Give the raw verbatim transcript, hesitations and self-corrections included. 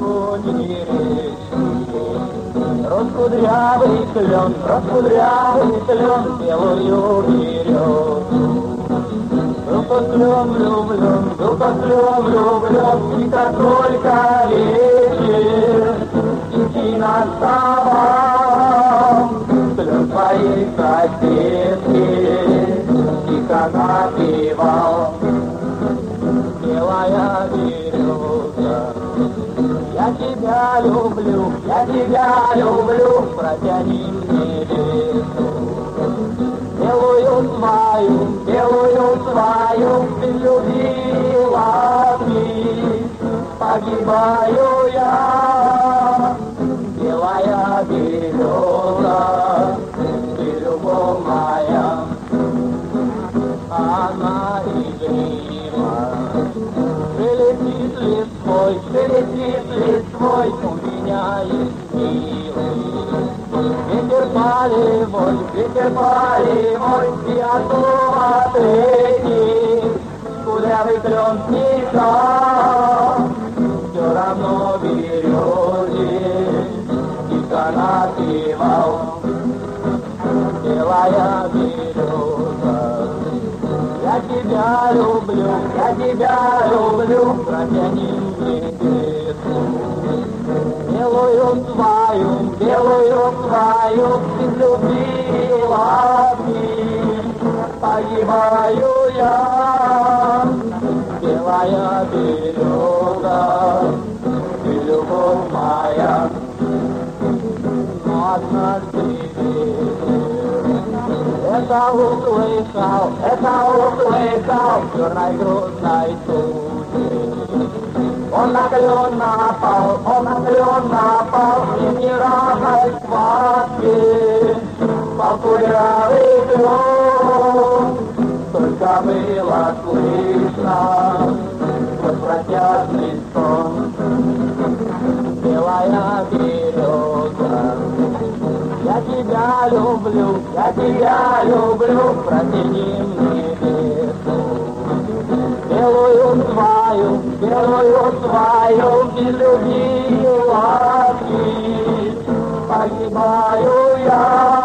фоне речки. Раскудрявый клен, раскудрявый клен, белую березу. Был под клен влюблен, был под клен влюблен, и как только вечер идти наставал, клен своей соседки тихо напевал. Белая береза, я тебя люблю, я тебя люблю, протяни мне лесу. Белую свою, белую свою ты любила ты, погибаю я. Белая береза, ты любовь моя, она игрима. Прилетит листвой, прилетит листвой, у меня есть милый. Ветер полевой, ветер полевой, и оттуда третий, кудрявый клен снега, все равно березе, тихо напевал. Белая береза, я тебя люблю, я тебя люблю, протяни мне лесу. Белую свою, белую свою, ты любила ты, погибаю я. Белая береза, ты любовь моя, но однажды это услышал, это услышал черной грустной тучи. Он на клен напал, он на клен напал, и не радость схватки, покурявый клен. Только было слышно сквозь протяжный сон. Белая береза, я тебя люблю, я тебя люблю, протяни мне лесу. Белую свою, белую свою, ты любила ты, погибаю я.